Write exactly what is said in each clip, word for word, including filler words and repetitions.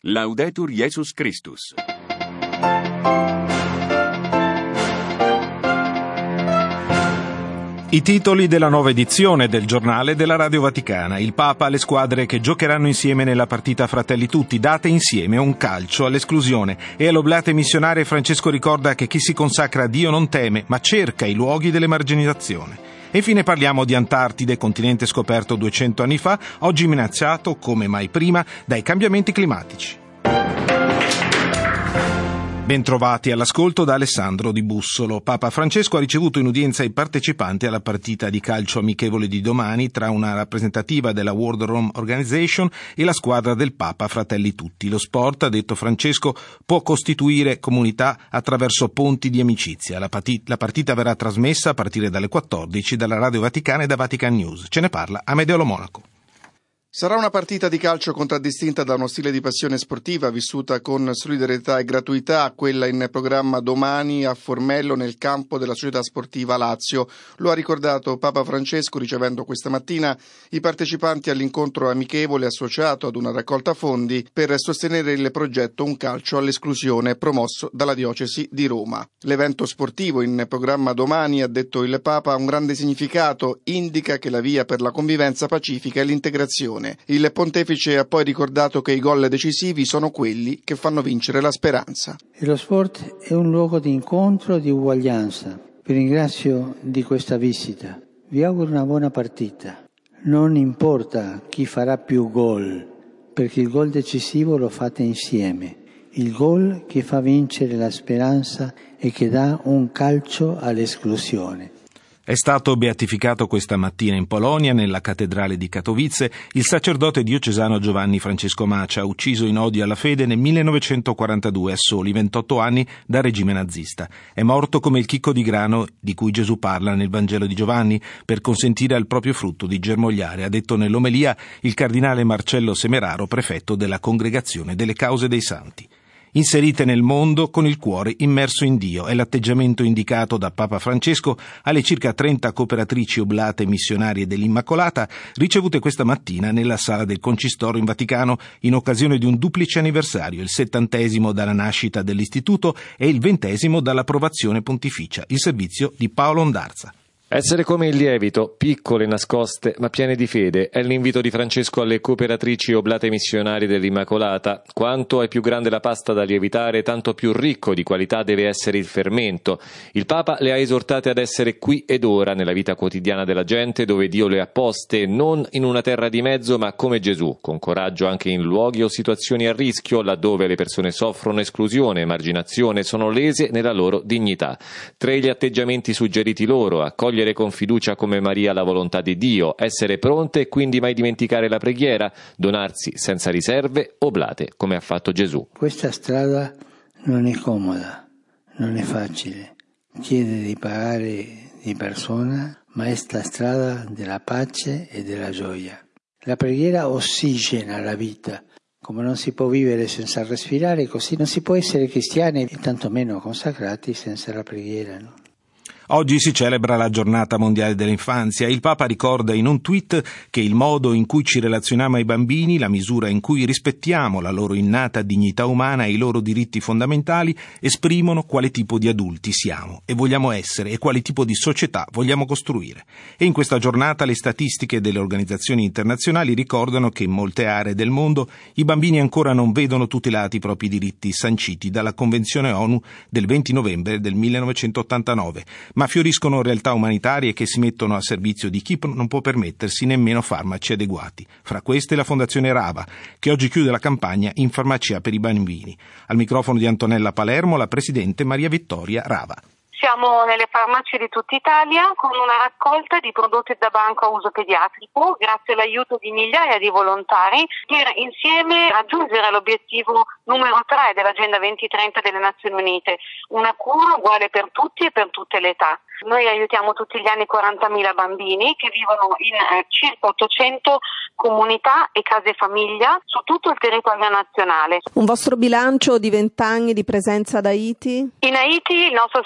Laudetur Jesus Christus. I titoli della nuova edizione del giornale della Radio Vaticana. Il Papa, le squadre che giocheranno insieme nella partita Fratelli Tutti, date insieme un calcio all'esclusione. E all'Oblate missionarie Francesco ricorda che chi si consacra a Dio non teme, ma cerca i luoghi dell'emarginazione. E infine parliamo di Antartide, continente scoperto duecento anni fa, oggi minacciato, come mai prima, dai cambiamenti climatici. Bentrovati all'ascolto da Alessandro Di Bussolo. Papa Francesco ha ricevuto in udienza i partecipanti alla partita di calcio amichevole di domani tra una rappresentativa della World Rome Organization e la squadra del Papa Fratelli Tutti. Lo sport, ha detto Francesco, può costituire comunità attraverso ponti di amicizia. La partita, la partita verrà trasmessa a partire dalle quattordici dalla Radio Vaticana e da Vatican News. Ce ne parla Amedeo Lo Monaco. Sarà una partita di calcio contraddistinta da uno stile di passione sportiva vissuta con solidarietà e gratuità, quella in programma domani a Formello nel campo della società sportiva Lazio. Lo ha ricordato Papa Francesco ricevendo questa mattina i partecipanti all'incontro amichevole associato ad una raccolta fondi per sostenere il progetto Un calcio all'esclusione promosso dalla diocesi di Roma. L'evento sportivo in programma domani, ha detto il Papa, ha un grande significato, indica che la via per la convivenza pacifica e l'integrazione. Il pontefice ha poi ricordato che i gol decisivi sono quelli che fanno vincere la speranza. E lo sport è un luogo di incontro e di uguaglianza. Vi ringrazio di questa visita. Vi auguro una buona partita. Non importa chi farà più gol, perché il gol decisivo lo fate insieme. Il gol che fa vincere la speranza e che dà un calcio all'esclusione. È stato beatificato questa mattina in Polonia, nella cattedrale di Katowice, il sacerdote diocesano Giovanni Francesco Macia, ucciso in odio alla fede nel millenovecentoquarantadue a soli ventotto anni dal regime nazista. È morto come il chicco di grano di cui Gesù parla nel Vangelo di Giovanni, per consentire al proprio frutto di germogliare, ha detto nell'omelia il cardinale Marcello Semeraro, prefetto della Congregazione delle Cause dei Santi. Inserite nel mondo con il cuore immerso in Dio è l'atteggiamento indicato da Papa Francesco alle circa trenta cooperatrici oblate missionarie dell'Immacolata ricevute questa mattina nella sala del Concistoro in Vaticano in occasione di un duplice anniversario, il settantesimo dalla nascita dell'istituto e il ventesimo dall'approvazione pontificia. Il servizio di Paolo Ondarza. Essere come il lievito, piccole, nascoste, ma piene di fede, è l'invito di Francesco alle cooperatrici oblate missionarie dell'Immacolata. Quanto è più grande la pasta da lievitare, tanto più ricco di qualità deve essere il fermento. Il Papa le ha esortate ad essere qui ed ora, nella vita quotidiana della gente, dove Dio le ha poste, non in una terra di mezzo, ma come Gesù, con coraggio anche in luoghi o situazioni a rischio, laddove le persone soffrono esclusione, emarginazione, sono lese nella loro dignità. Tre gli atteggiamenti suggeriti loro: accogliere con fiducia come Maria la volontà di Dio, essere pronte e quindi mai dimenticare la preghiera, donarsi senza riserve, oblate come ha fatto Gesù. Questa strada non è comoda, non è facile, chiede di pagare di persona, ma è la strada della pace e della gioia. La preghiera ossigena la vita. Come non si può vivere senza respirare, così non si può essere cristiani e tantomeno consacrati senza la preghiera, no? Oggi si celebra la giornata mondiale dell'infanzia. Il Papa ricorda in un tweet che il modo in cui ci relazioniamo ai bambini, la misura in cui rispettiamo la loro innata dignità umana e i loro diritti fondamentali esprimono quale tipo di adulti siamo e vogliamo essere e quale tipo di società vogliamo costruire. E in questa giornata le statistiche delle organizzazioni internazionali ricordano che in molte aree del mondo i bambini ancora non vedono tutelati i propri diritti sanciti dalla Convenzione ONU del venti novembre del millenovecentottantanove. Ma fioriscono realtà umanitarie che si mettono a servizio di chi non può permettersi nemmeno farmaci adeguati. Fra queste la Fondazione Rava, che oggi chiude la campagna In farmacia per i bambini. Al microfono di Antonella Palermo, la presidente Maria Vittoria Rava. Siamo nelle farmacie di tutta Italia con una raccolta di prodotti da banco a uso pediatrico grazie all'aiuto di migliaia di volontari per insieme raggiungere l'obiettivo numero tre dell'Agenda duemilatrenta delle Nazioni Unite, una cura uguale per tutti e per tutte le età. Noi aiutiamo tutti gli anni quarantamila bambini che vivono in eh, circa ottocento comunità e case famiglia su tutto il territorio nazionale. Un vostro bilancio di vent'anni di presenza ad Haiti? In Haiti il nostro ospedale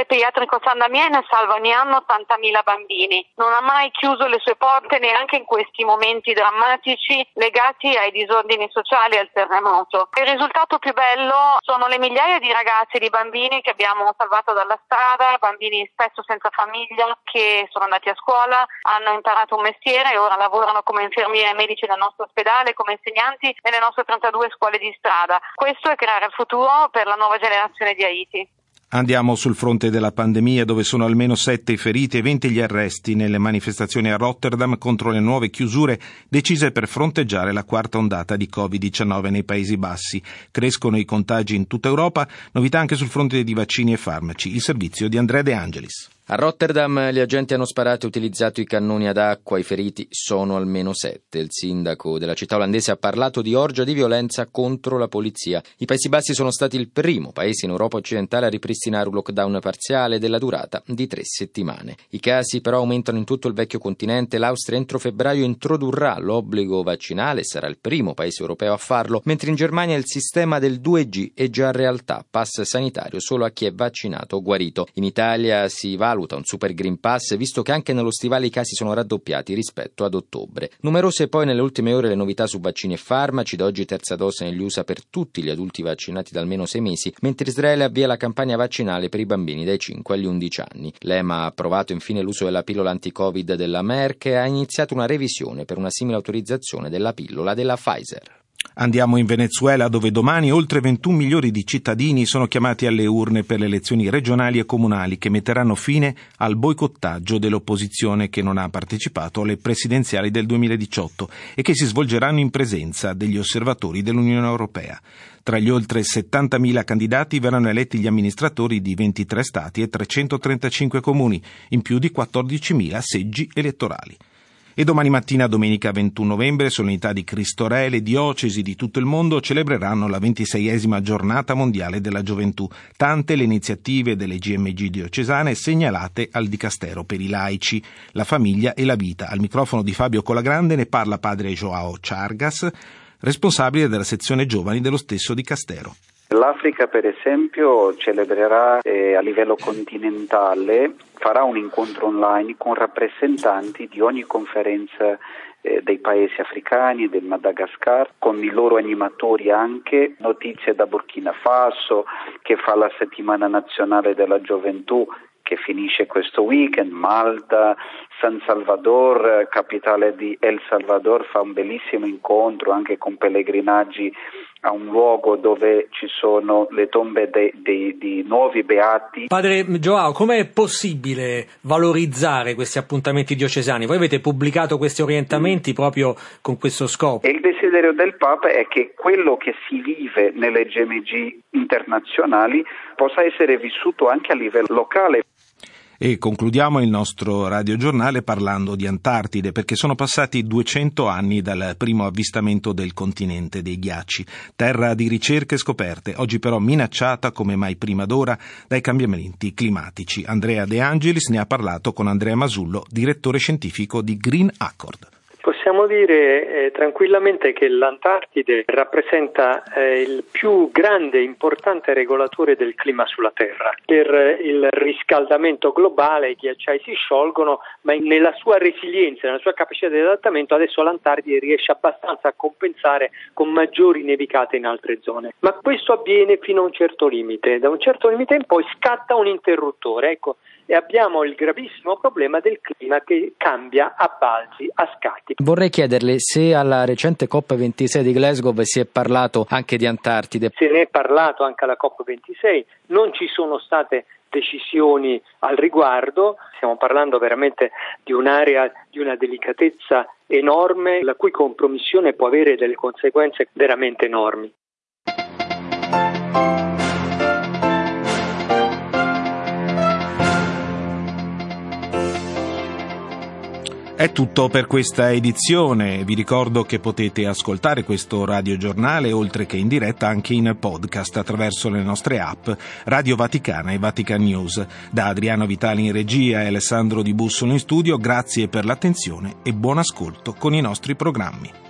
pediatrico San Damiano salva ogni anno ottantamila bambini. Non ha mai chiuso le sue porte neanche in questi momenti drammatici legati ai disordini sociali e al terremoto. Il risultato più bello sono le migliaia di ragazzi e di bambini che abbiamo salvato dalla strada, bambini spesso senza famiglia che sono andati a scuola, hanno imparato un mestiere e ora lavorano come infermieri e medici nel nostro ospedale, come insegnanti nelle nostre trentadue scuole di strada. Questo è creare il futuro per la nuova generazione di Haiti. Andiamo sul fronte della pandemia, dove sono almeno sette i feriti e venti gli arresti nelle manifestazioni a Rotterdam contro le nuove chiusure decise per fronteggiare la quarta ondata di covid diciannove nei Paesi Bassi. Crescono i contagi in tutta Europa, novità anche sul fronte di vaccini e farmaci. Il servizio di Andrea De Angelis. A Rotterdam gli agenti hanno sparato e utilizzato i cannoni ad acqua, i feriti sono almeno sette. Il sindaco della città olandese ha parlato di orgia di violenza contro la polizia. I Paesi Bassi sono stati il primo paese in Europa occidentale a ripristinare un lockdown parziale della durata di tre settimane. I casi però aumentano in tutto il vecchio continente. L'Austria entro febbraio introdurrà l'obbligo vaccinale, sarà il primo paese europeo a farlo, mentre in Germania il sistema del due G è già realtà, pass sanitario solo a chi è vaccinato o guarito. In Italia si valuta un super Green Pass, visto che anche nello stivale i casi sono raddoppiati rispetto ad ottobre. Numerose poi nelle ultime ore le novità su vaccini e farmaci, da oggi terza dose negli U S A per tutti gli adulti vaccinati da almeno sei mesi, mentre Israele avvia la campagna vaccinale per i bambini dai cinque agli undici anni. L'E M A ha approvato infine l'uso della pillola anti-Covid della Merck e ha iniziato una revisione per una simile autorizzazione della pillola della Pfizer. Andiamo in Venezuela, dove domani oltre ventuno milioni di cittadini sono chiamati alle urne per le elezioni regionali e comunali che metteranno fine al boicottaggio dell'opposizione che non ha partecipato alle presidenziali del duemiladiciotto e che si svolgeranno in presenza degli osservatori dell'Unione Europea. Tra gli oltre settantamila candidati verranno eletti gli amministratori di ventitré stati e trecentotrentacinque comuni, in più di quattordicimila seggi elettorali. E domani mattina, domenica ventuno novembre, solennità di Cristo Re, le diocesi di tutto il mondo celebreranno la ventiseiesima giornata mondiale della gioventù. Tante le iniziative delle G M G diocesane segnalate al Dicastero per i laici, la famiglia e la vita. Al microfono di Fabio Colagrande ne parla padre Joao Chargas, responsabile della sezione giovani dello stesso Dicastero. L'Africa, per esempio, celebrerà eh, a livello continentale, farà un incontro online con rappresentanti di ogni conferenza eh, dei paesi africani, del Madagascar, con i loro animatori anche, notizie da Burkina Faso, che fa la settimana nazionale della gioventù, che finisce questo weekend. Malta, San Salvador, capitale di El Salvador, fa un bellissimo incontro anche con pellegrinaggi a un luogo dove ci sono le tombe dei, dei, di nuovi beati. Padre Joao, com'è possibile valorizzare questi appuntamenti diocesani? Voi avete pubblicato questi orientamenti mm. proprio con questo scopo. E il desiderio del Papa è che quello che si vive nelle G M G internazionali possa essere vissuto anche a livello locale. E concludiamo il nostro radiogiornale parlando di Antartide, perché sono passati duecento anni dal primo avvistamento del continente dei ghiacci, terra di ricerche e scoperte, oggi però minacciata come mai prima d'ora dai cambiamenti climatici. Andrea De Angelis ne ha parlato con Andrea Masullo, direttore scientifico di Green Accord. Possiamo dire eh, tranquillamente che l'Antartide rappresenta eh, il più grande e importante regolatore del clima sulla Terra. Per eh, il riscaldamento globale i ghiacciai si sciolgono, ma in, nella sua resilienza, nella sua capacità di adattamento, adesso l'Antartide riesce abbastanza a compensare con maggiori nevicate in altre zone. Ma questo avviene fino a un certo limite. Da un certo limite in poi scatta un interruttore, ecco, e abbiamo il gravissimo problema del clima che cambia a balzi, a scatti. Vorrei chiederle se alla recente COP ventisei di Glasgow si è parlato anche di Antartide. Se ne è parlato anche alla COP ventisei, non ci sono state decisioni al riguardo, stiamo parlando veramente di un'area di una delicatezza enorme, la cui compromissione può avere delle conseguenze veramente enormi. È tutto per questa edizione. Vi ricordo che potete ascoltare questo radiogiornale, oltre che in diretta, anche in podcast attraverso le nostre app Radio Vaticana e Vatican News. Da Adriano Vitali in regia e Alessandro Di Bussolo in studio, grazie per l'attenzione e buon ascolto con i nostri programmi.